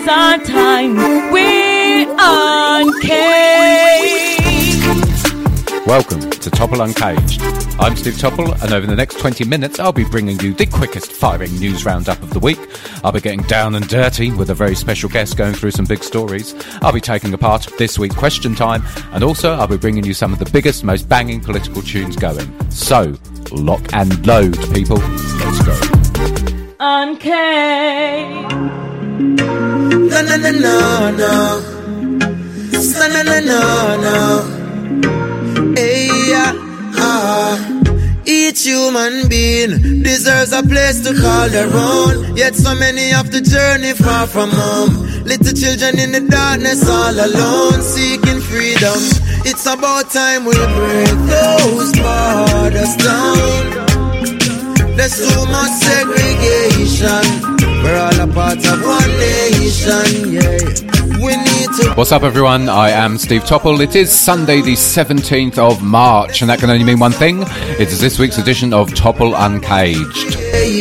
it's our time. We're uncaged. Welcome to Topple Uncaged. I'm Steve Topple, and over the next 20 minutes I'll be bringing you the quickest firing news roundup of the week. I'll be getting down and dirty with a very special guest going through some big stories. I'll be taking apart this week's question time, and also I'll be bringing you some of the biggest, most banging political tunes going. So, lock and load, people. Let's go. Uncaged. No, no, no, no, no. No, no, no, no, no. Hey, each human being deserves a place to call their own. Yet so many have to journey far from home. Little children in the darkness all alone, seeking freedom. It's about time we break those borders down. There's too much segregation. We're all a part of one nation, yeah. We need to... What's up, everyone? I am Steve Topple. It is Sunday the 17th of March, and that can only mean one thing. It is this week's edition of Topple Uncaged.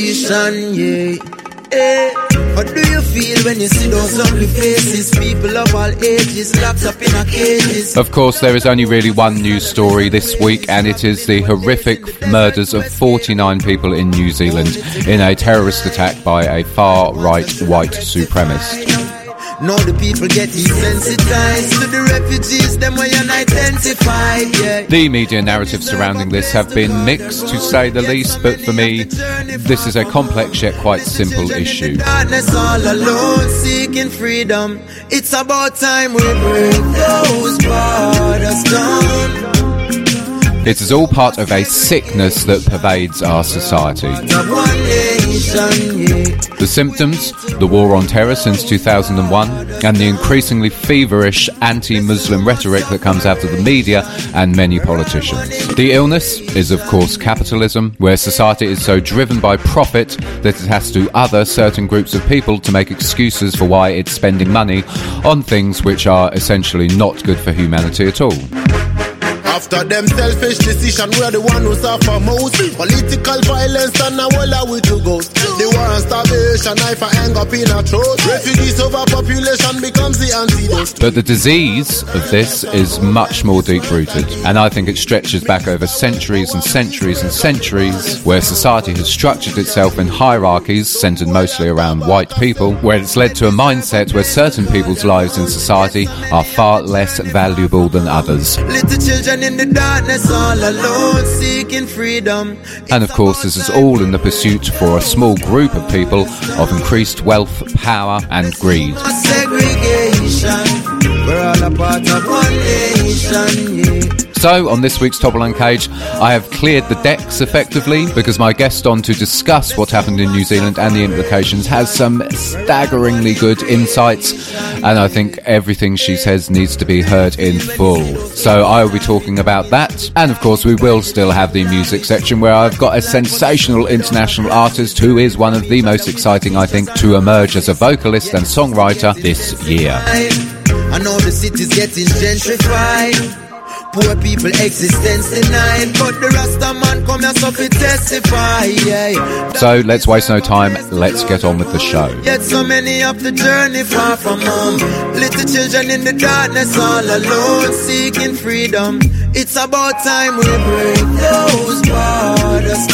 What do you feel when you see those ugly faces? People of all ages locked up in a cages. Of course, there is only really one news story this week, and it is the horrific murders of 49 people in New Zealand in a terrorist attack by a far-right white supremacist. Now the people get desensitized to the refugees, them way unidentified, yeah. The media narratives surrounding this have been mixed, to say the least, but for me, this is a complex yet quite simple issue. Darkness all alone, seeking freedom. It's about time we break those borders down. It is all part of a sickness that pervades our society. The symptoms, the war on terror since 2001, and the increasingly feverish anti-Muslim rhetoric that comes out of the media and many politicians. The illness is, of course, capitalism, where society is so driven by profit that it has to other certain groups of people to make excuses for why it's spending money on things which are essentially not good for humanity at all. After them selfish decision, we're the one who suffer most. Political violence and now all are we to go. The war and starvation, knife and hang up in a throat. Refugees overpopulation becomes the antidote. But the disease of this is much more deep-rooted, and I think it stretches back over centuries and centuries and centuries, where society has structured itself in hierarchies centered mostly around white people, where it's led to a mindset where certain people's lives in society are far less valuable than others. Little children in the darkness all alone, seeking freedom. And of course, this is all in the pursuit for a small group of people of increased wealth, power and greed. Segregation. We're all a part of one nation, yeah. So, on this week's Topple Uncaged, I have cleared the decks effectively because my guest on to discuss what happened in New Zealand and the implications has some staggeringly good insights, and I think everything she says needs to be heard in full. So I will be talking about that, and of course we will still have the music section where I've got a sensational international artist who is one of the most exciting, I think, to emerge as a vocalist and songwriter this year. I know the city's getting gentrified. Poor people existence denied, but the Rasta man come here so to testify, yeah. So let's waste no time, let's get on with the show. Yet so many of the journey far from home. Little children in the darkness all alone, seeking freedom. It's about time we break those borders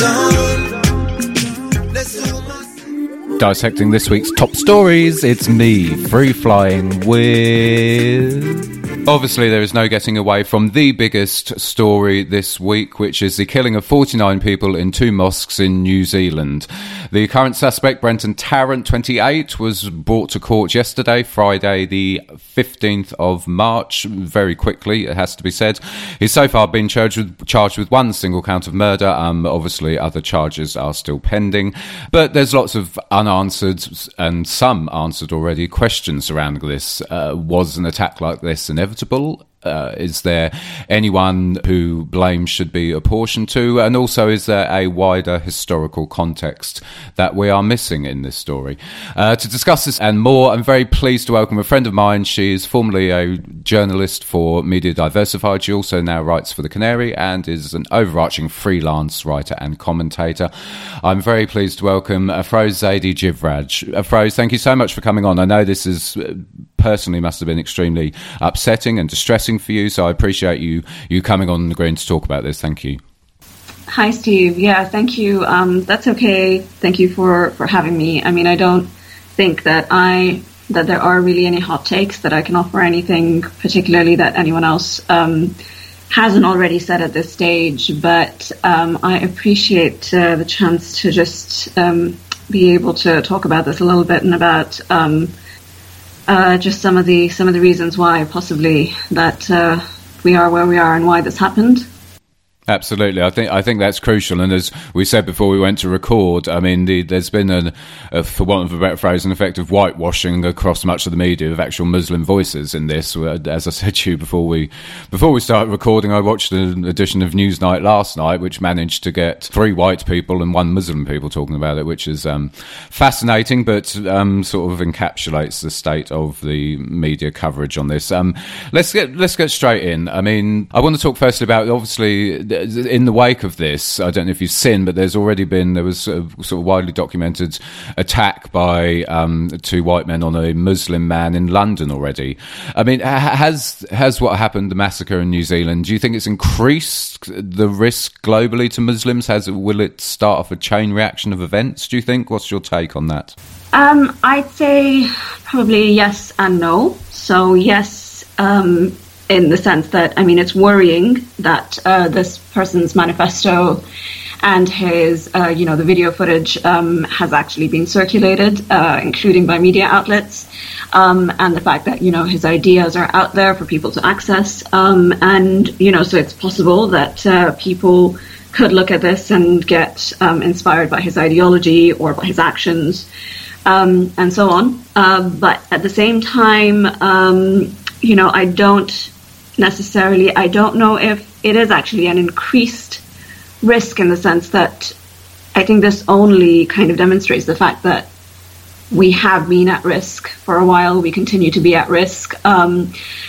down. Let's do Dissecting this week's top stories, it's me, Free Flying with... Obviously, there is no getting away from the biggest story this week, which is the killing of 49 people in 2 mosques in New Zealand. The current suspect, Brenton Tarrant, 28, was brought to court yesterday, Friday the 15th of March, very quickly, it has to be said. He's so far been charged with one single count of murder. Obviously, other charges are still pending. But there's lots of unanswered and some answered already questions surrounding this. Was an attack like this inevitable? Is there anyone who blame should be apportioned to? And also, is there a wider historical context that we are missing in this story? To discuss this and more, I'm very pleased to welcome a friend of mine. She is formerly a journalist for Media Diversified. She also now writes for The Canary and is an overarching freelance writer and commentator. I'm very pleased to welcome Afroz Zaidi Jivraj. Afroz, thank you so much for coming on. I know this is personally must have been extremely upsetting and distressing for you, so I appreciate you coming on and agreeing to talk about this. Thank you. Hi, Steve. Yeah, thank you. That's okay. Thank you for having me. I mean, I don't think that there are really any hot takes that I can offer anything particularly that anyone else hasn't already said at this stage, but I appreciate the chance to just be able to talk about this a little bit and about just some of the reasons why possibly that we are where we are and why this happened. Absolutely, I think that's crucial. And as we said before we went to record, I mean, there's been for want of a better phrase, an effect of whitewashing across much of the media of actual Muslim voices in this. As I said to you before we started recording, I watched an edition of Newsnight last night, which managed to get 3 white people and 1 Muslim people talking about it, which is fascinating, but sort of encapsulates the state of the media coverage on this. Let's get straight in. I mean, I want to talk firstly about, obviously, in the wake of this, I don't know if you've seen, but there was a sort of widely documented attack by 2 white men on a Muslim man in London already. I mean, has what happened, the massacre in New Zealand, do you think it's increased the risk globally to Muslims? Will it start off a chain reaction of events, do you think? What's your take on that? I'd say probably yes and no. So yes, in the sense that, I mean, it's worrying that this person's manifesto and his, the video footage has actually been circulated, including by media outlets, and the fact that, his ideas are out there for people to access. And, so it's possible that people could look at this and get inspired by his ideology or by his actions, and so on. But at the same time, I don't know if it is actually an increased risk, in the sense that I think this only kind of demonstrates the fact that we have been at risk for a while. We continue to be at risk. So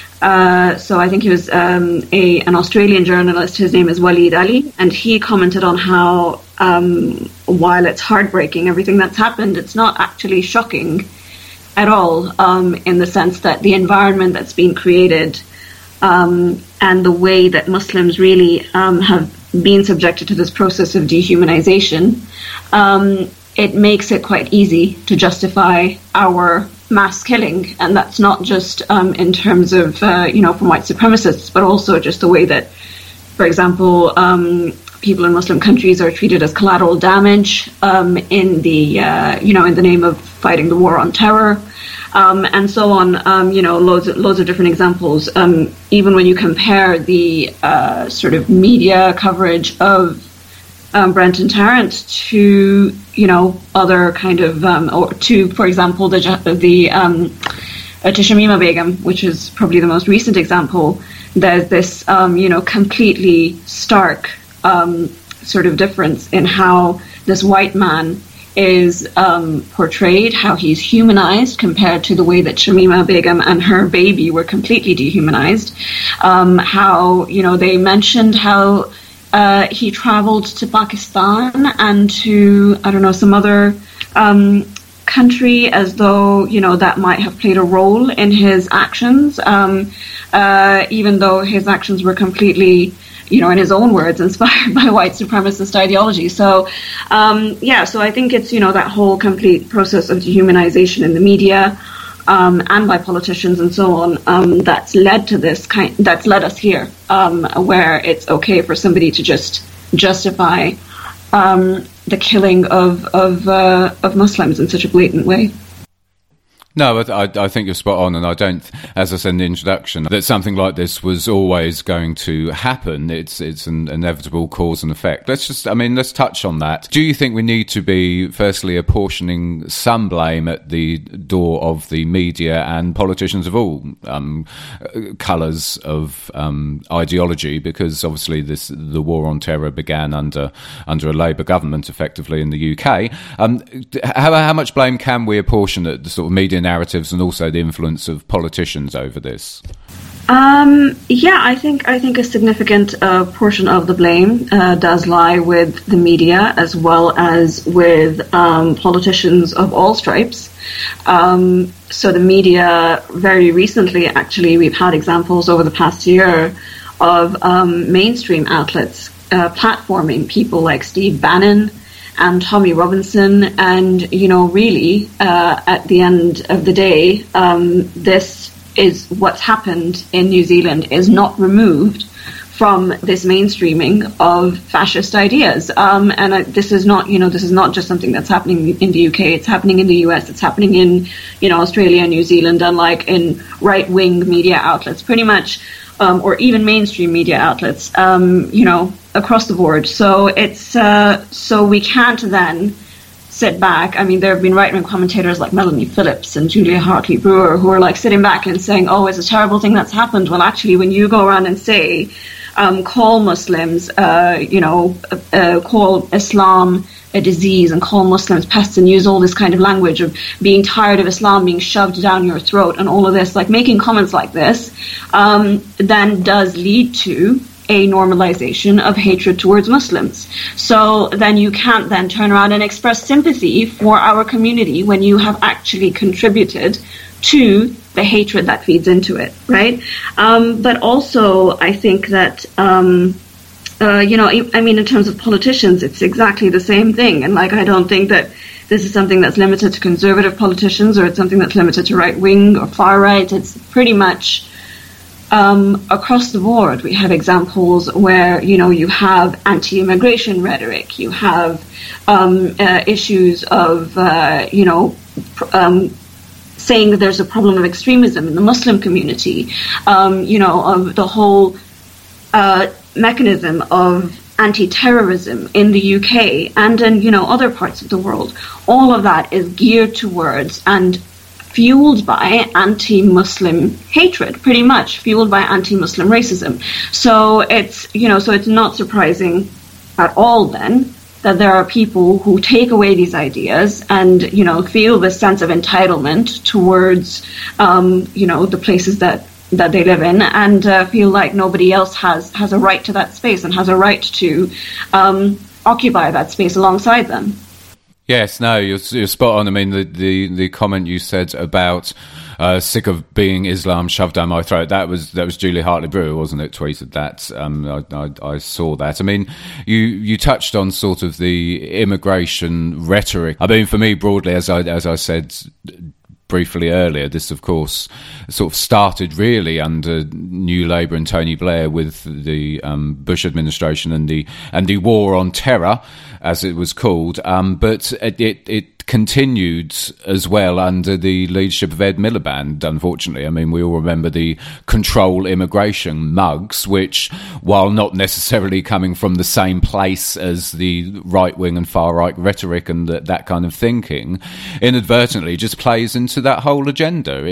I think he was an Australian journalist. His name is Waleed Ali, and he commented on how while it's heartbreaking, everything that's happened, it's not actually shocking at all, in the sense that the environment that's been created and the way that Muslims really have been subjected to this process of dehumanization, it makes it quite easy to justify our mass killing. And that's not just in terms of, from white supremacists, but also just the way that, for example, people in Muslim countries are treated as collateral damage in the name of fighting the war on terror. And so on, loads of different examples. Even when you compare the sort of media coverage of Brenton Tarrant to, other kind of, or to, for example, to Shamima Begum, which is probably the most recent example, there's this, completely stark sort of difference in how this white man is portrayed, how he's humanized compared to the way that Shamima Begum and her baby were completely dehumanized. How, they mentioned how he traveled to Pakistan and to, some other country, as though, that might have played a role in his actions, even though his actions were completely, in his own words, inspired by white supremacist ideology. So, so I think it's, that whole complete process of dehumanization in the media, and by politicians and so on, that's led to this that's led us here, where it's okay for somebody to just justify the killing of Muslims in such a blatant way. No, I think you're spot on, and I don't, as I said in the introduction, that something like this was always going to happen. It's an inevitable cause and effect. Let's touch on that. Do you think we need to be, firstly, apportioning some blame at the door of the media and politicians of all colours of ideology? Because obviously the war on terror began under a Labour government, effectively, in the UK. How much blame can we apportion at the sort of media narratives and also the influence of politicians over this? I think a significant portion of the blame does lie with the media as well as with politicians of all stripes. So the media, very recently, actually, we've had examples over the past year of mainstream outlets platforming people like Steve Bannon and Tommy Robinson, and really at the end of the day, this is what's happened in New Zealand is not removed from this mainstreaming of fascist ideas, this is not just something that's happening in the UK. It's happening in the US. It's happening in Australia, New Zealand, and like in right-wing media outlets, pretty much. Or even mainstream media outlets, across the board. So it's so we can't then sit back. I mean, there have been right-wing commentators like Melanie Phillips and Julia Hartley-Brewer who are like sitting back and saying, "Oh, it's a terrible thing that's happened." Well, actually, when you go around and say, call Muslims, call Islam a disease and call Muslims pests and use all this kind of language of being tired of Islam being shoved down your throat and all of this, like making comments like this, then does lead to a normalization of hatred towards Muslims. So then you can't then turn around and express sympathy for our community when you have actually contributed to the hatred that feeds into it, right? But also, I think that in terms of politicians, it's exactly the same thing. And I don't think that this is something that's limited to conservative politicians or it's something that's limited to right-wing or far-right. It's pretty much across the board. We have examples where, you have anti-immigration rhetoric. You have issues of, saying that there's a problem of extremism in the Muslim community, of the whole mechanism of anti-terrorism in the UK and in other parts of the world. All of that is geared towards and fueled by anti-Muslim hatred, pretty much fueled by anti-Muslim racism. So it's it's not surprising at all then that there are people who take away these ideas and feel this sense of entitlement towards the places that they live in and feel like nobody else has a right to that space and has a right to occupy that space alongside them. Yes, no, you're spot on. I mean, the comment you said about sick of being Islam shoved down my throat, that was Julia Hartley-Brewer, wasn't it, tweeted that. I saw that. I mean, you touched on sort of the immigration rhetoric. I mean, for me, broadly, as I said briefly earlier, this of course sort of started really under New Labour and Tony Blair with the Bush administration and the war on terror, as it was called, but it continued as well under the leadership of Ed Miliband, unfortunately. I mean, we all remember the control immigration mugs, which, while not necessarily coming from the same place as the right-wing and far-right rhetoric and that kind of thinking, inadvertently just plays into that whole agenda.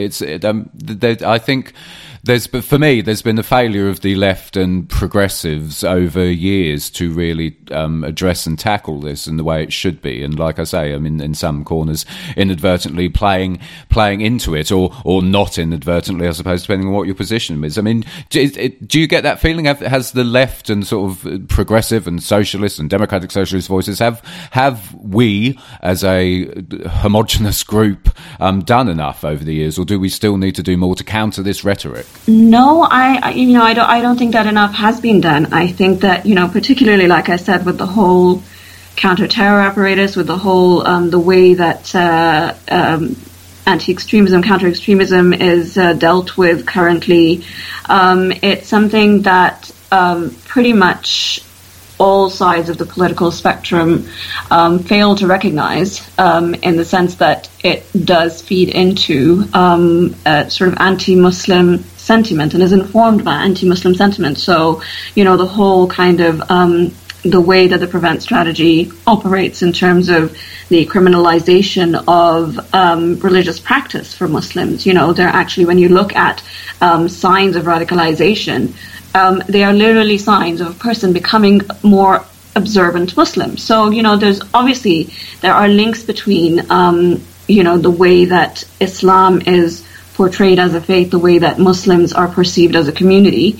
I think for me, there's been a failure of the left and progressives over years to really address and tackle this in the way it should be. And like I say, I mean, in some corners, inadvertently playing into it, or not inadvertently, I suppose, depending on what your position is. I mean, do you get that feeling? Has the left and sort of progressive and socialist and democratic socialist voices, have we as a homogenous group done enough over the years, or do we still need to do more to counter this rhetoric? No, I don't think that enough has been done. I think that, particularly, like I said, with the whole counter-terror apparatus, with the whole, the way that anti-extremism, counter-extremism is dealt with currently, it's something that pretty much all sides of the political spectrum fail to recognize, in the sense that it does feed into a sort of anti-Muslim sentiment and is informed by anti-Muslim sentiment. So, the whole kind of the way that the Prevent strategy operates in terms of the criminalization of religious practice for Muslims. They're actually, when you look at signs of radicalization, they are literally signs of a person becoming more observant Muslim. So, there are links between, the way that Islam is portrayed as a faith, the way that Muslims are perceived as a community,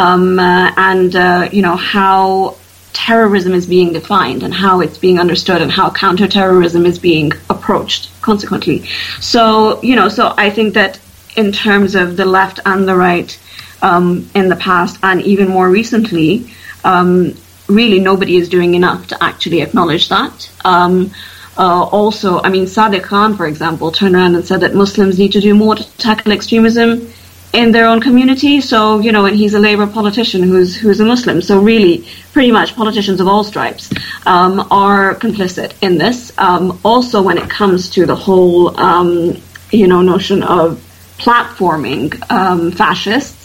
and how terrorism is being defined and how it's being understood and how counterterrorism is being approached consequently. So I think that in terms of the left and the right in the past and even more recently, really nobody is doing enough to actually acknowledge that. Also, Sadiq Khan, for example, turned around and said that Muslims need to do more to tackle extremism in their own community. So, and he's a Labour politician who's a Muslim. So really, pretty much politicians of all stripes are complicit in this. Also, when it comes to the whole, notion of platforming fascists,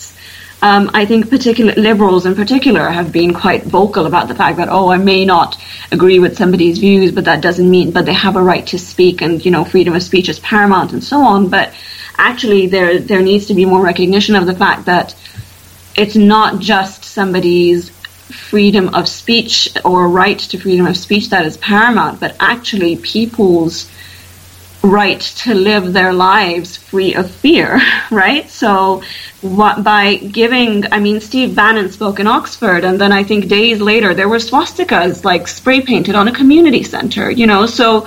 I think liberals in particular have been quite vocal about the fact that, I may not agree with somebody's views, but that doesn't mean, but they have a right to speak, and, freedom of speech is paramount and so on. But actually, there needs to be more recognition of the fact that it's not just somebody's freedom of speech or right to freedom of speech that is paramount, but actually people's right to live their lives free of fear, right? So by giving, Steve Bannon spoke in Oxford, and then I think days later there were swastikas spray painted on a community center, so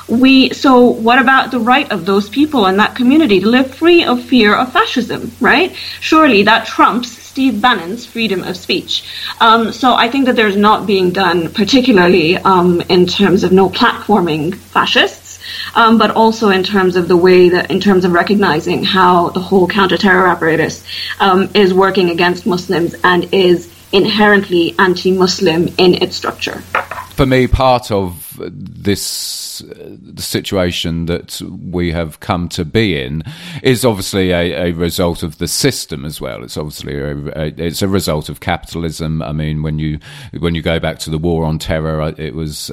what about the right of those people in that community to live free of fear of fascism, right? Surely that trumps Steve Bannon's freedom of speech. So I think that there's not being done, particularly in terms of no platforming fascists, but also in terms of the way that, in terms of recognizing how the whole counter-terror apparatus is working against Muslims and is inherently anti-Muslim in its structure. For me, part of this situation that we have come to be in is obviously a result of the system as well. It's obviously it's a result of capitalism. When you go back to the war on terror, it was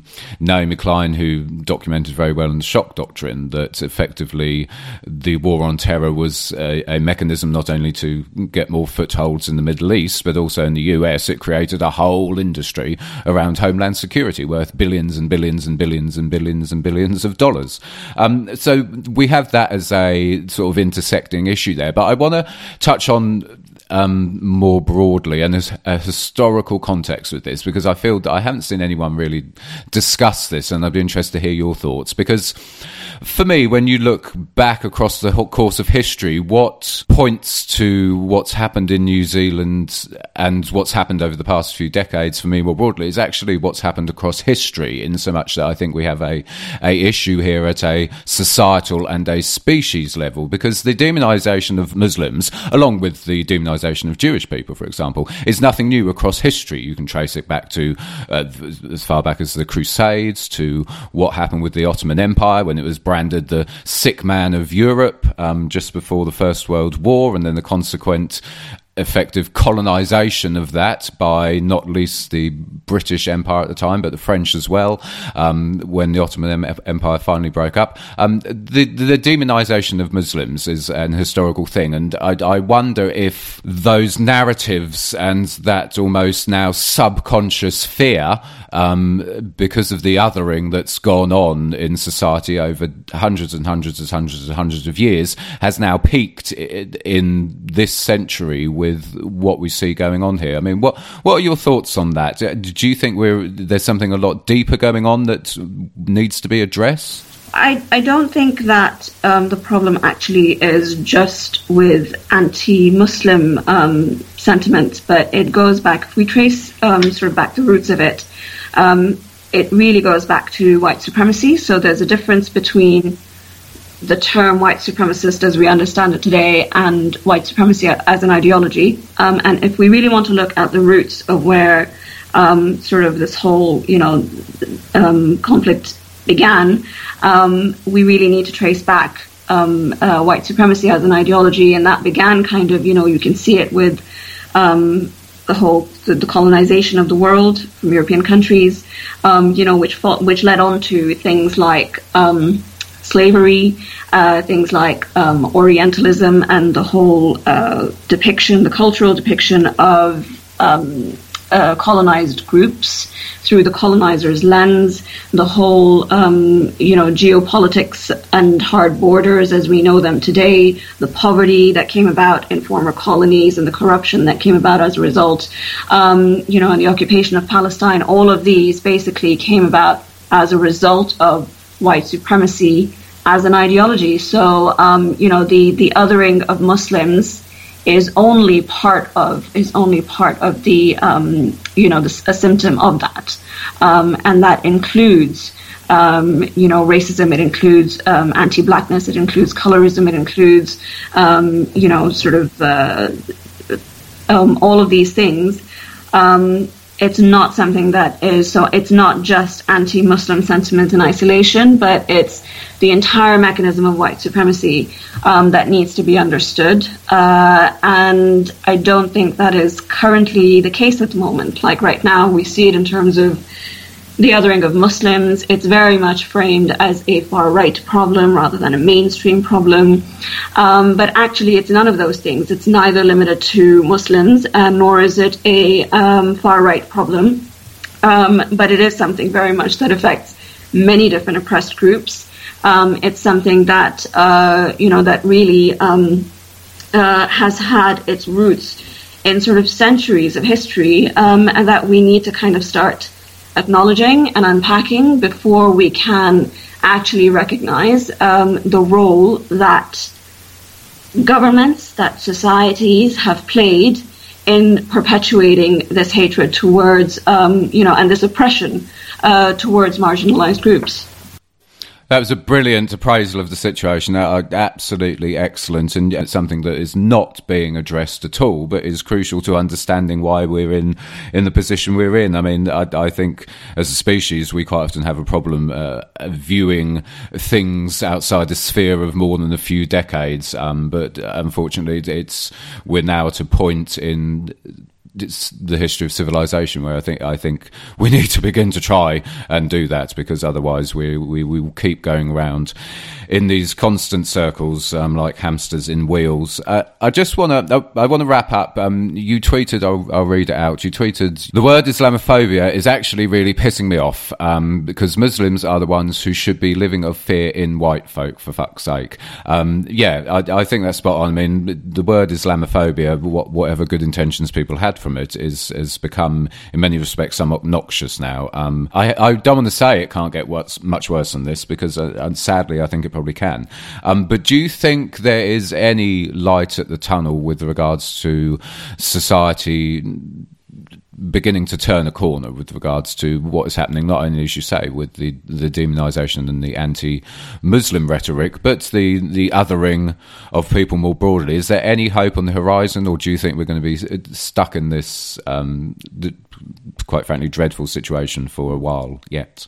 Naomi Klein who documented very well in the Shock Doctrine that effectively the war on terror was a mechanism not only to get more footholds in the Middle East, but also in the US. It created a whole industry around homeland security worth billions and billions and billions and billions and billions of dollars. So we have that as a sort of intersecting issue there. But I want to touch on more broadly and as a historical context with this, because I feel that I haven't seen anyone really discuss this, and I'd be interested to hear your thoughts. Because for me, when you look back across the whole course of history, what points to what's happened in New Zealand and what's happened over the past few decades, for me more broadly, is actually what's happened across history, in so much that I think we have a issue here at a societal and a species level, because the demonisation of Muslims, along with the demonisation of Jewish people, for example, is nothing new across history. You can trace it back to as far back as the Crusades, to what happened with the Ottoman Empire when it was branded the sick man of Europe just before the First World War, and then the consequent effective colonisation of that by not least the British Empire at the time, but the French as well, when the Ottoman Empire finally broke up. The demonisation of Muslims is an historical thing, and I wonder if those narratives and that almost now subconscious fear, because of the othering that's gone on in society over hundreds and hundreds and hundreds and hundreds of years, has now peaked in this century with what we see going on here. What are your thoughts on that? Do you think there's something a lot deeper going on that needs to be addressed? I don't think that the problem actually is just with anti-Muslim sentiments, but it goes back, if we trace sort of back the roots of it, it really goes back to white supremacy. So there's a difference between the term white supremacist as we understand it today and white supremacy as an ideology. And if we really want to look at the roots of where sort of this whole, conflict began, we really need to trace back white supremacy as an ideology, and that began kind of, you can see it with the colonization of the world from European countries, which led on to things like slavery, things like Orientalism, and the whole the cultural depiction of colonized groups through the colonizer's lens, the whole, geopolitics and hard borders as we know them today, the poverty that came about in former colonies and the corruption that came about as a result, and the occupation of Palestine. All of these basically came about as a result of white supremacy as an ideology. So, the othering of Muslims is only part of the a symptom of that, and that includes racism, it includes anti-blackness, it includes colorism, it includes all of these things. It's not something that is, so it's not just anti-Muslim sentiment in isolation, but it's the entire mechanism of white supremacy that needs to be understood. And I don't think that is currently the case at the moment. Like right now, we see it in terms of the othering of Muslims. It's very much framed as a far-right problem rather than a mainstream problem. But actually, it's none of those things. It's neither limited to Muslims, nor is it a far-right problem. But it is something very much that affects many different oppressed groups. It's something that, that really has had its roots in sort of centuries of history, and that we need to kind of start acknowledging and unpacking before we can actually recognize the role that governments, that societies have played in perpetuating this hatred towards, and this oppression towards marginalized groups. That was a brilliant appraisal of the situation. Absolutely excellent, and it's something that is not being addressed at all, but is crucial to understanding why we're in the position we're in. I mean, I think as a species, we quite often have a problem viewing things outside the sphere of more than a few decades. But unfortunately, we're now at a point in the history of civilization where I think we need to begin to try and do that, because otherwise we will keep going around in these constant circles like hamsters in wheels. I want to wrap up. You tweeted, I'll read it out. You tweeted, "The word Islamophobia is actually really pissing me off because Muslims are the ones who should be living of fear in white folk, for fuck's sake." I think that's spot on. I mean, the word Islamophobia, whatever good intentions people had from it, has become in many respects somewhat noxious now. I don't want to say it can't get much worse than this, because sadly I think it probably can. But do you think there is any light at the tunnel with regards to society beginning to turn a corner with regards to what is happening, not only, as you say, with the demonisation and the anti-Muslim rhetoric, but the othering of people more broadly? Is there any hope on the horizon, or do you think we're going to be stuck in this, quite frankly, dreadful situation for a while yet?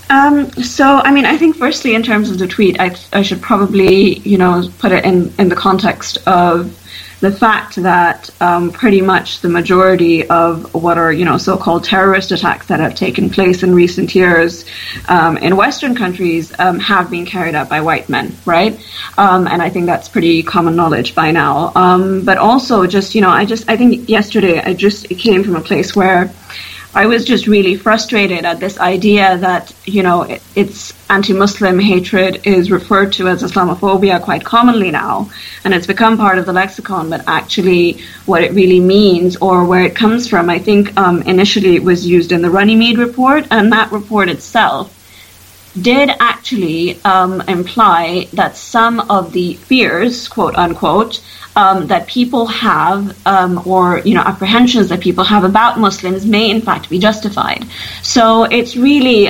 I think firstly, in terms of the tweet, I should probably, put it in the context of the fact that pretty much the majority of what are, so-called terrorist attacks that have taken place in recent years in Western countries have been carried out by white men, right? And I think that's pretty common knowledge by now. But also just, I think yesterday I just came from a place where I was just really frustrated at this idea that, it's anti-Muslim hatred is referred to as Islamophobia quite commonly now, and it's become part of the lexicon, but actually what it really means or where it comes from, I think initially it was used in the Runnymede report, and that report itself did actually imply that some of the fears, quote unquote, that people have, or apprehensions that people have about Muslims may in fact be justified. So it's really,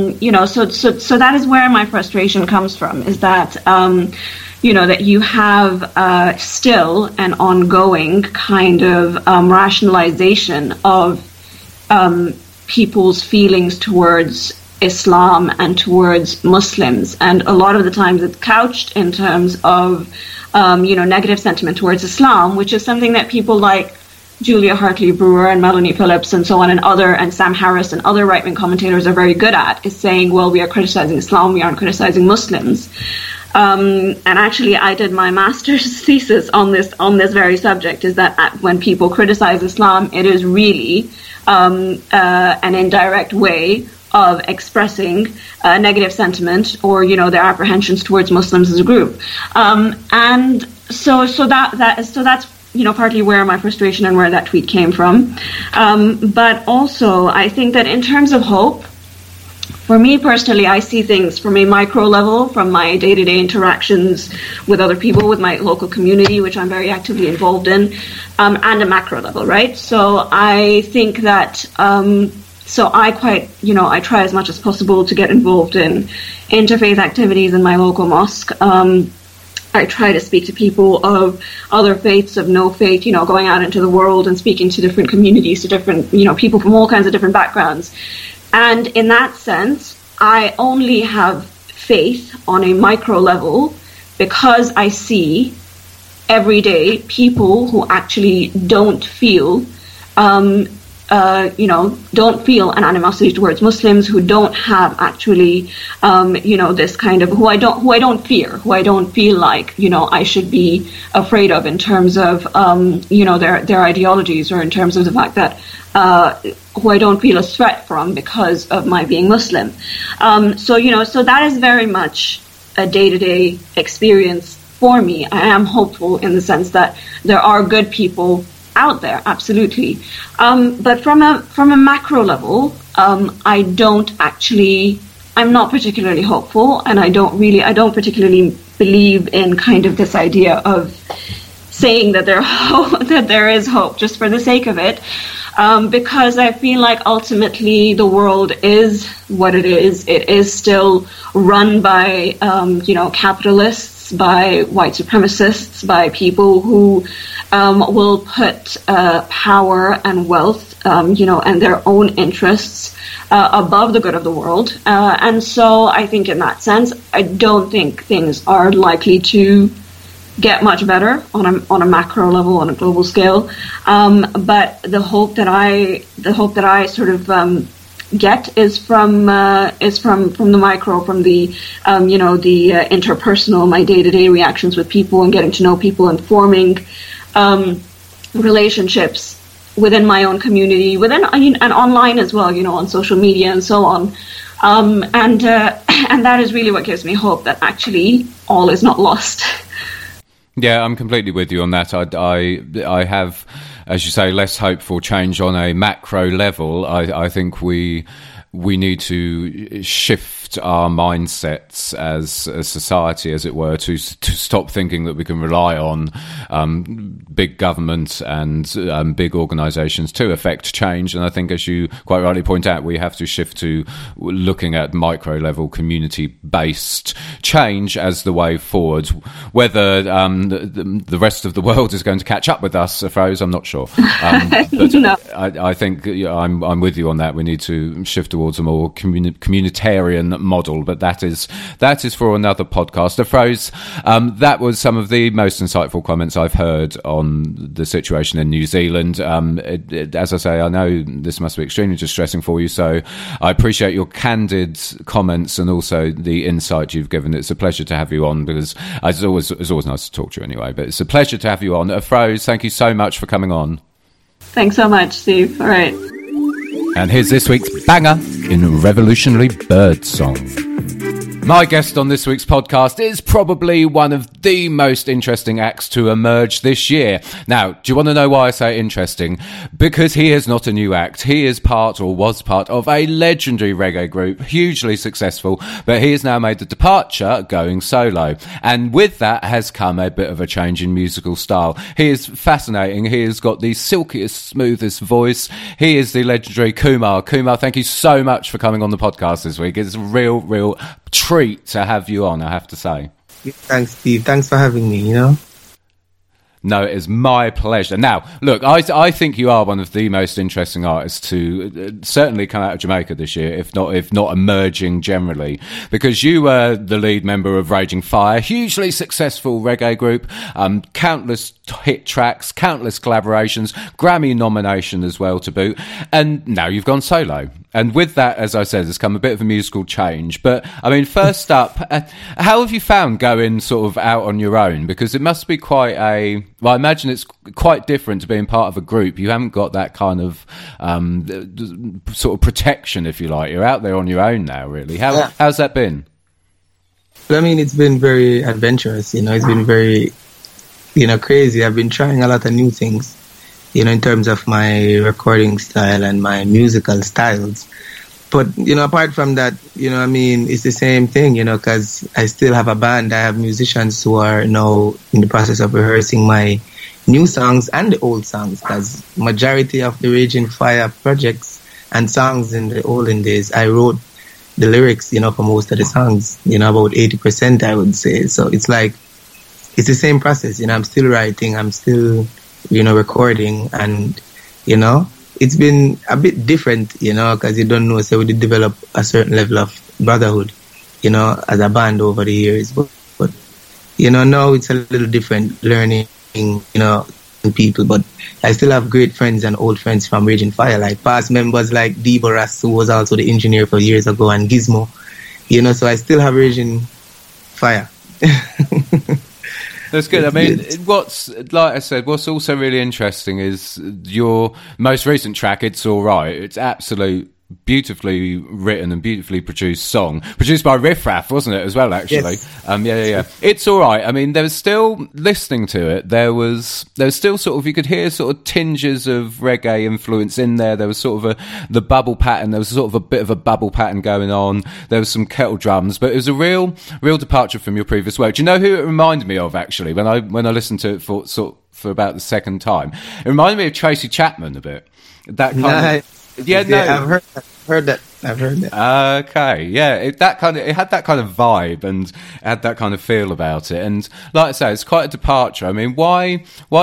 so that is where my frustration comes from, is that, that you have still an ongoing kind of rationalization of people's feelings towards Islam and towards Muslims, and a lot of the times it's couched in terms of negative sentiment towards Islam, which is something that people like Julia Hartley Brewer and Melanie Phillips and so on and Sam Harris and other right-wing commentators are very good at, is saying, well, we are criticizing Islam, we aren't criticizing Muslims. And actually I did my master's thesis on this very subject, is that when people criticize Islam, it is really an indirect way of expressing negative sentiment or, their apprehensions towards Muslims as a group. And so that's partly where my frustration and where that tweet came from. But also, I think that in terms of hope, for me personally, I see things from a micro level, from my day-to-day interactions with other people, with my local community, which I'm very actively involved in, and a macro level, right? So I think that, I try as much as possible to get involved in interfaith activities in my local mosque. I try to speak to people of other faiths, of no faith, going out into the world and speaking to different communities, to different, people from all kinds of different backgrounds. And in that sense, I only have faith on a micro level because I see every day people who actually don't feel don't feel an animosity towards Muslims, who don't have actually, this kind of, who I don't fear, who I don't feel like, I should be afraid of in terms of, their ideologies, or in terms of the fact that, who I don't feel a threat from because of my being Muslim. So that is very much a day-to-day experience for me. I am hopeful in the sense that there are good people out there, absolutely. But from a macro level, I'm not particularly hopeful, and I don't particularly believe in kind of this idea of saying that there is hope just for the sake of it, because I feel like ultimately the world is what it is. It is still run by capitalists, by white supremacists, by people who will put power and wealth, and their own interests above the good of the world. And so I think in that sense, I don't think things are likely to get much better on a macro level, on a global scale. But the hope that I sort of get is from the micro, from the the interpersonal, my day-to-day reactions with people and getting to know people and forming relationships within my own community, and online as well, on social media and so on. And that is really what gives me hope that actually all is not lost. Yeah, I'm completely with you on that. I have, as you say, less hope for change on a macro level. I think we need to shift our mindsets as a society, as it were, to stop thinking that we can rely on big government and big organisations to affect change. And I think, as you quite rightly point out, we have to shift to looking at micro-level, community-based change as the way forward. Whether the rest of the world is going to catch up with us, Afroz, I'm not sure. But No. I think I'm with you on that. We need to shift towards a more communitarian model, but that is for another podcast. Afroz, that was some of the most insightful comments I've heard on the situation in New Zealand. As I say, I know this must be extremely distressing for you, so I appreciate your candid comments and also the insight you've given. It's a pleasure to have you on, because it's always nice to talk to you anyway, but it's a pleasure to have you on. Afroz, thank you so much for coming on. Thanks so much, Steve. All right. And here's this week's banger in Revolutionary Bird Song. My guest on this week's podcast is probably one of the most interesting acts to emerge this year. Now, do you want to know why I say interesting? Because he is not a new act. He is part, or was part, of a legendary reggae group, hugely successful, but he has now made the departure going solo. And with that has come a bit of a change in musical style. He is fascinating. He has got the silkiest, smoothest voice. He is the legendary Kumar. Kumar, thank you so much for coming on the podcast this week. It's a real treat to have you on, I have to say. Thanks, Steve. Thanks for having me, No, it is my pleasure. Now, look, I think you are one of the most interesting artists to certainly come out of Jamaica this year, if not emerging generally, because you were the lead member of Raging Fire, hugely successful reggae group, countless hit tracks, countless collaborations, Grammy nomination as well to boot, and now you've gone solo. And with that, as I said, there's come a bit of a musical change. But, I mean, first up, how have you found going sort of out on your own? Because it must be quite well, I imagine it's quite different to being part of a group. You haven't got that kind of sort of protection, if you like. You're out there on your own now, really. How's that been? Well, I mean, it's been very adventurous, It's been very, crazy. I've been trying a lot of new things, in terms of my recording style and my musical styles. But, apart from that, it's the same thing, because I still have a band. I have musicians who are now in the process of rehearsing my new songs and the old songs, because majority of the Raging Fire projects and songs in the olden days, I wrote the lyrics, for most of the songs, about 80%, I would say. So it's like, it's the same process, I'm still writing, I'm still, recording, and, it's been a bit different, because you don't know, so we did develop a certain level of brotherhood, as a band over the years. But now it's a little different learning, people. But I still have great friends and old friends from Raging Fire, like past members like Deboras, who was also the engineer for years ago, and Gizmo, so I still have Raging Fire. That's good. I mean, what's also really interesting is your most recent track, It's All Right. It's absolute beautifully written and beautifully produced song, produced by Riff Raff, wasn't it, as well, actually? Yes. Yeah. It's all right. I mean, there was still, listening to it, there was still sort of, you could hear sort of tinges of reggae influence in there. There was sort of the bubble pattern. There was sort of a bit of a bubble pattern going on. There was some kettle drums, but it was a real departure from your previous work. Do you know who it reminded me of, actually, when I listened to it for about the second time? It reminded me of Tracy Chapman a bit. That kind of... Yeah, no, I've heard that. Okay, yeah, it had that kind of vibe and had that kind of feel about it. And like I say, it's quite a departure. I mean, why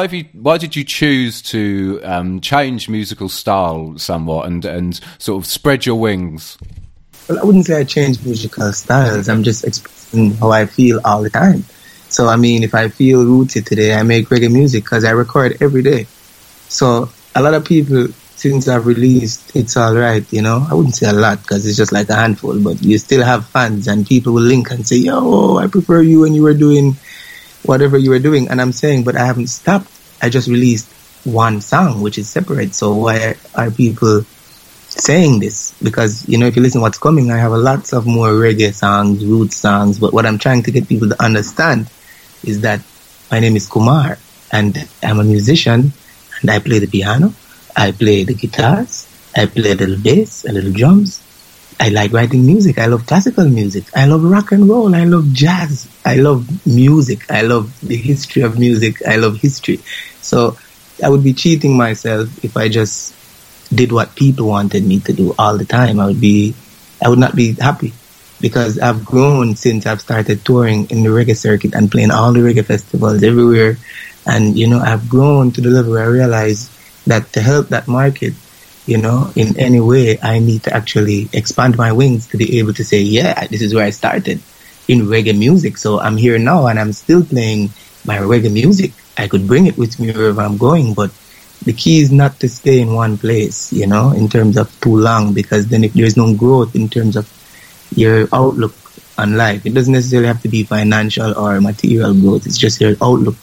did you choose to change musical style somewhat and sort of spread your wings? Well, I wouldn't say I changed musical styles. I'm just expressing how I feel all the time. So, I mean, if I feel rooted today, I make reggae music because I record every day. So, a lot of people, since I've released It's All Right, I wouldn't say a lot because it's just like a handful, but you still have fans and people will link and say, yo, I prefer you when you were doing whatever you were doing. And I'm saying, but I haven't stopped. I just released one song, which is separate. So why are people saying this? Because, if you listen to what's coming, I have lots of more reggae songs, roots songs. But what I'm trying to get people to understand is that my name is Kumar and I'm a musician and I play the piano. I play the guitars, I play a little bass, a little drums. I like writing music. I love classical music. I love rock and roll. I love jazz. I love music. I love the history of music. I love history. So I would be cheating myself if I just did what people wanted me to do all the time. I would not be happy because I've grown since I've started touring in the reggae circuit and playing all the reggae festivals everywhere. And, I've grown to the level where I realize that to help that market, in any way, I need to actually expand my wings to be able to say, yeah, this is where I started in reggae music. So I'm here now and I'm still playing my reggae music. I could bring it with me wherever I'm going, but the key is not to stay in one place, in terms of too long, because then if there's no growth in terms of your outlook on life, it doesn't necessarily have to be financial or material growth. It's just your outlook.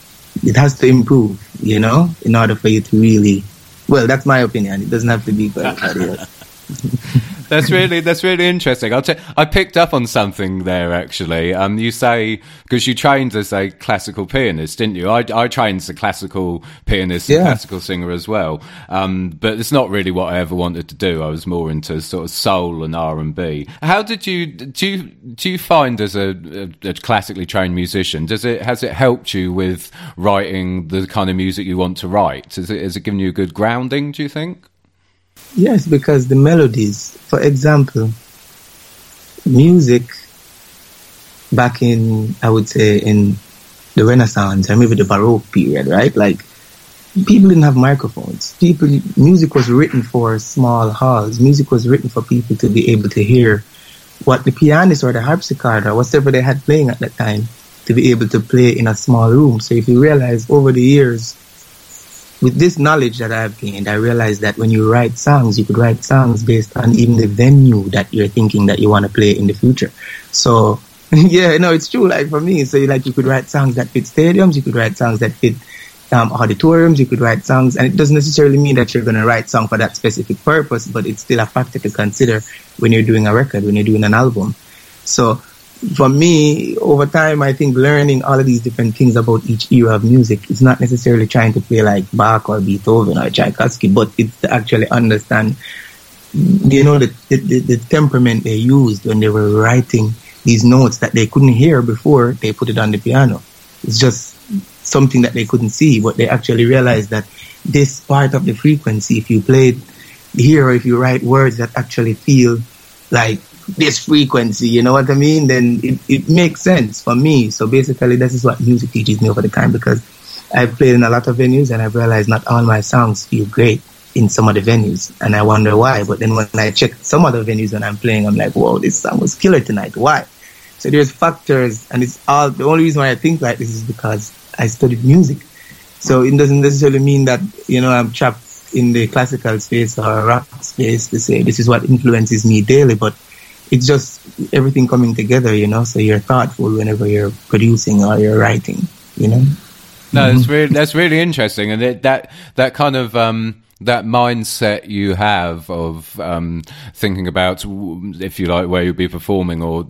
It has to improve, in order for you to really, well, that's my opinion. It doesn't have to be for everybody else. That's really interesting. I picked up on something there, actually. You say, because you trained as a classical pianist, didn't you? I trained as a classical pianist and classical singer as well. But it's not really what I ever wanted to do. I was more into sort of soul and R&B. How did do you find as a classically trained musician, has it helped you with writing the kind of music you want to write? Has it given you a good grounding, do you think? Yes, because the melodies, for example, music back in, I would say, in the Renaissance or maybe the Baroque period, right? Like, people didn't have microphones. Music was written for small halls. Music was written for people to be able to hear what the pianist or the harpsichord or whatever they had playing at that time, to be able to play in a small room. So if you realize over the years, with this knowledge that I've gained, I realized that when you write songs, you could write songs based on even the venue that you're thinking that you want to play in the future. So, yeah, no, it's true. Like for me, so like you could write songs that fit stadiums, you could write songs that fit auditoriums, you could write songs, and it doesn't necessarily mean that you're going to write song for that specific purpose, but it's still a factor to consider when you're doing a record, when you're doing an album. So for me, over time, I think learning all of these different things about each era of music, it's not necessarily trying to play like Bach or Beethoven or Tchaikovsky, but it's to actually understand, you know, the temperament they used when they were writing these notes that they couldn't hear before they put it on the piano. It's just something that they couldn't see, but they actually realized that this part of the frequency, if you play it here or if you write words that actually feel like this frequency, you know what I mean, then it makes sense for me. So basically, this is what music teaches me over the time, because I've played in a lot of venues and I've realized not all my songs feel great in some of the venues, and I wonder why. But then when I check some other venues when I'm playing, I'm like, whoa, this song was killer tonight. Why? So there's factors, and it's all, the only reason why I think like this is because I studied music. So it doesn't necessarily mean that, you know, I'm trapped in the classical space or rock space to say this is what influences me daily, but it's just everything coming together, you know, so you're thoughtful whenever you're producing or you're writing, you know. No, that's really interesting, and that kind of that mindset you have of thinking about, if you like, where you'll be performing, or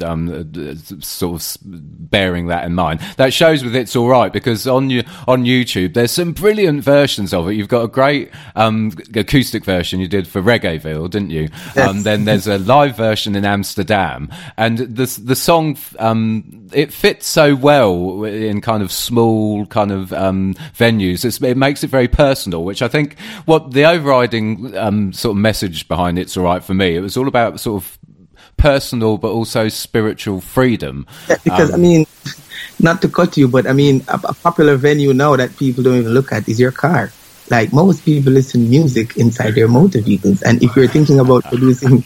sort of bearing that in mind. That shows with It's All Right, because on YouTube there's some brilliant versions of it. You've got a great acoustic version you did for Reggaeville, didn't you? Yes. Then there's a live version in Amsterdam, and the song it fits so well in kind of small kind of venues. It makes it very personal, which I think what the overriding sort of message behind It's All Right for me, it was all about sort of personal but also spiritual freedom. Yeah, because I mean, not to cut you, but I mean, a popular venue now that people don't even look at is your car. Like, most people listen to music inside their motor vehicles, and if you're thinking about producing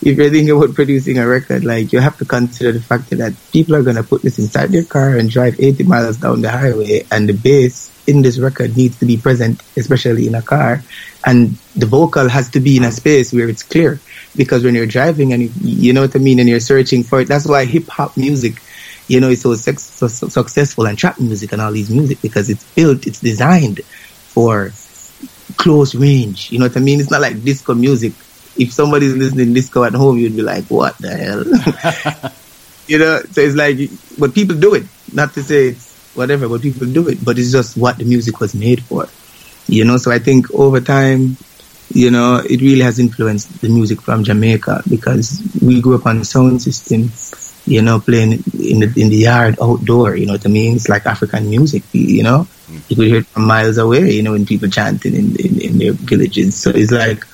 a record, like, you have to consider the fact that people are going to put this inside their car and drive 80 miles down the highway, and the bass in this record needs to be present, especially in a car, and the vocal has to be in a space where it's clear, because when you're driving and you know what I mean, and you're searching for it, that's why hip-hop music, you know, is so successful, and trap music and all these music, because it's designed for close range, you know what I mean? It's not like disco music. If somebody's listening disco at home, you'd be like, what the hell? You know, so it's like, but people do it, not to say it's whatever, but people do it, but it's just what the music was made for, you know. So I think over time, you know, it really has influenced the music from Jamaica, because we grew up on the sound system, you know, playing in the yard, outdoor, you know what I mean? It's like African music, you know. You could hear it from miles away, you know, when people chanting in their villages. So it's like,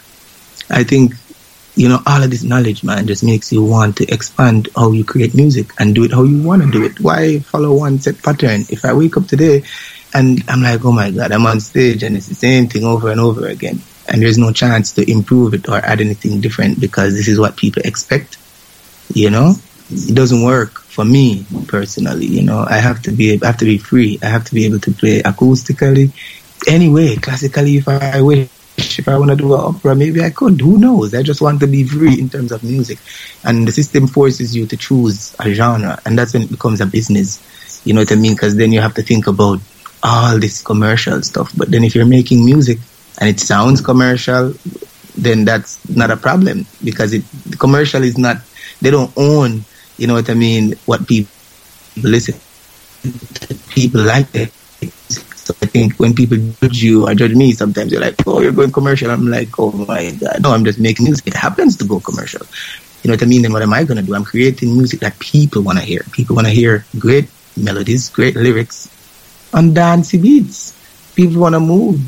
I think, you know, all of this knowledge, man, just makes you want to expand how you create music and do it how you want to do it. Why follow one set pattern? If I wake up today and I'm like, oh my God, I'm on stage and it's the same thing over and over again, and there's no chance to improve it or add anything different because this is what people expect, you know, it doesn't work for me personally. You know, I have to be free. I have to be able to play acoustically, anyway, classically if I wish. If I want to do an opera, maybe I could. Who knows? I just want to be free in terms of music. And the system forces you to choose a genre, and that's when it becomes a business. You know what I mean? Because then you have to think about all this commercial stuff. But then if you're making music and it sounds commercial, then that's not a problem, because the commercial is not, they don't own, you know what I mean, what people listen to. People like it. So I think when people judge you or judge me, sometimes you're like, oh, you're going commercial. I'm like, oh my God, no, I'm just making music. It happens to go commercial. You know what I mean? Then what am I going to do? I'm creating music that people want to hear. People want to hear great melodies, great lyrics on dancey beats. People want to move.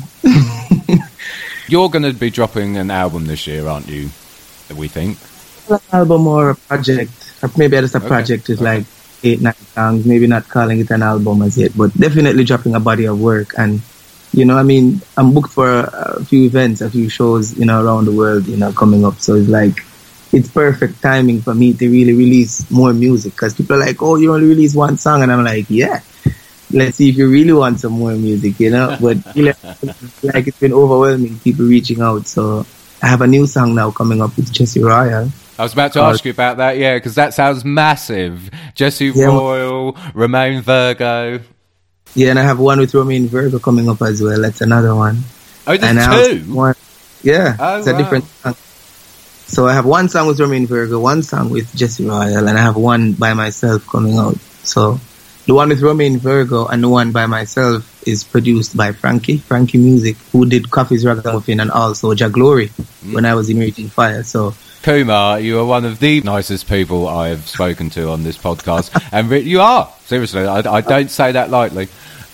You're going to be dropping an album this year, aren't you? We think. An album or a project. Or maybe just a project is like 8-9 songs, maybe not calling it an album as yet, but definitely dropping a body of work. And, you know, I mean, I'm booked for a few events, a few shows, you know, around the world, you know, coming up. So it's like, it's perfect timing for me to really release more music, because people are like, oh, you only release one song. And I'm like, yeah, let's see if you really want some more music, you know. But you know, like, it's been overwhelming, people reaching out. So I have a new song now coming up with Jesse Royal. I was about to ask you about that, yeah, because that sounds massive. Jesse Royal, Romain Virgo. Yeah, and I have one with Romain Virgo coming up as well. That's another one. Oh, there's two? One, yeah, it's a different song. So I have one song with Romain Virgo, one song with Jesse Royal, and I have one by myself coming out. So the one with Romain Virgo and the one by myself is produced by Frankie Music, who did Coffee's Ragamuffin and also Ja Glory when I was in Raging Fire. So Kumar, you are one of the nicest people I have spoken to on this podcast. And you are, seriously, I don't say that lightly.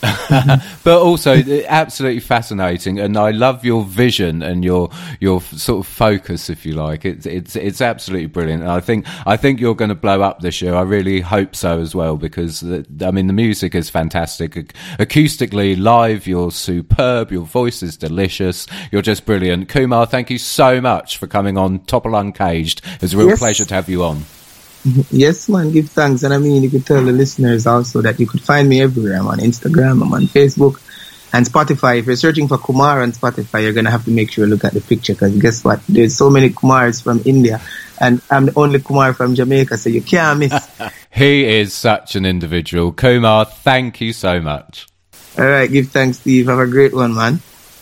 But also absolutely fascinating, and I love your vision and your sort of focus, if you like. It's absolutely brilliant, and I think you're going to blow up this year. I really hope so as well, because I mean, the music is fantastic. Acoustically, live, you're superb. Your voice is delicious. You're just brilliant. Kumar, thank you so much for coming on Topple Uncaged. It was a real pleasure to have you on. Yes, man, give thanks. And I mean, you could tell the listeners also that you could find me everywhere. I'm on Instagram, I'm on Facebook, and Spotify. If you're searching for Kumar on Spotify, you're going to have to make sure you look at the picture, because guess what? There's so many Kumars from India, and I'm the only Kumar from Jamaica, so you can't miss. He is such an individual. Kumar, thank you so much. All right, give thanks, Steve. Have a great one, man.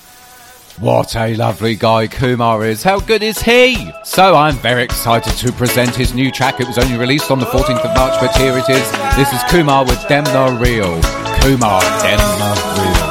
What a lovely guy Kumar is. How good is he? So I'm very excited to present his new track. It was only released on the 14th of March, but here it is. This is Kumar with Dem No Real. Kumar, Dem No Real.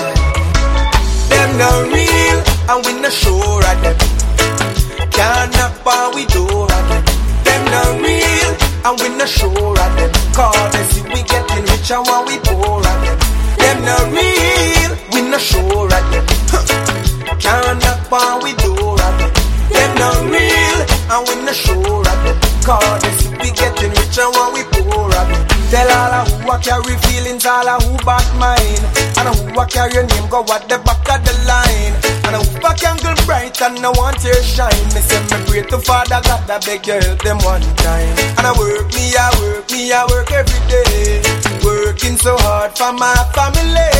Dem No Real, and we no sure at them. Can't knock on we door at them. Dem No Real, and we no sure at them. Cause they see we getting richer while we poor at them. Dem No Real, we no sure at them. Can't knock on we door at them. Them no real, and we no sure at them. Cause they see we getting richer when we poor at them. Tell all of who I carry feelings, all of who back mine. And who I carry your name, go at the back of the line. And who I can go bright and I want your shine. Me say me pray to Father God, I beg you help them one time. And I work every day. Working so hard for my family,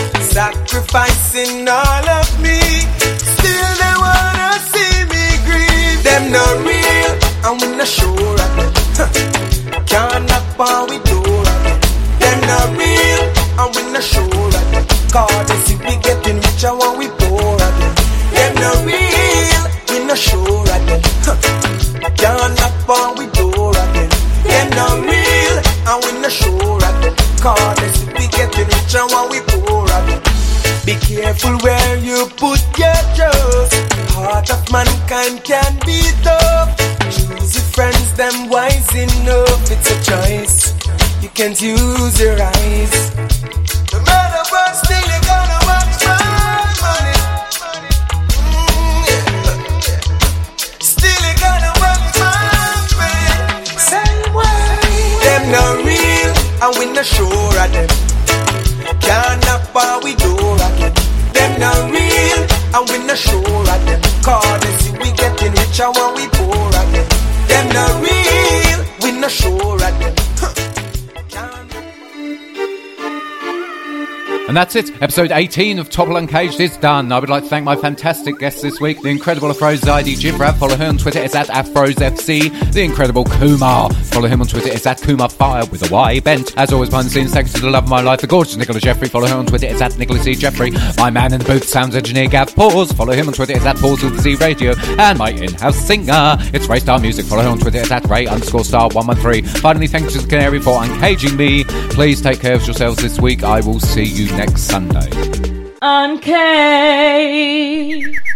sacrificing all of me. Still they wanna see me grieve. Them no real, and we no sure at them. Can't knock on we door at them. Them no real, and we no sure at them. Cause they see we getting richer when we poor at them. Them no real, we no sure at them. Can't knock on we door at them. Them no real, and we no sure at them. Cause they see we getting richer when we poor at them. Be careful where you put your trust. Heart of mankind can be tough. Choose your friends, them wise enough. It's a choice, you can't use your eyes. No matter what, still you gonna watch my money. Still you gonna watch my money. Same way. Them no real, and we no sure at them. Can't knock on we door at them. Them no real, and we no sure at them. Cause they see we getting richer when we poor at them. Them no real, we no sure at them. And that's it. Episode 18 of Topple Uncaged is done. I would like to thank my fantastic guests this week, the incredible Afrozaidi Jibrab. Follow her on Twitter, it's at AfrosFC. The incredible Kumar. Follow him on Twitter, it's at KumarFire with a Y bent. As always, behind the scenes, thanks to the love of my life, the gorgeous Nicola Jeffrey. Follow her on Twitter, it's at Nicola C. Jeffrey. My man in the booth, sounds engineer Gav Pause. Follow him on Twitter, it's at Pause with the Z Radio. And my in-house singer, it's Ray Star Music. Follow her on Twitter, it's at Ray_Star113. Finally, thanks to the Canary for uncaging me. Please take care of yourselves this week. I will see you next Sunday. Uncaged.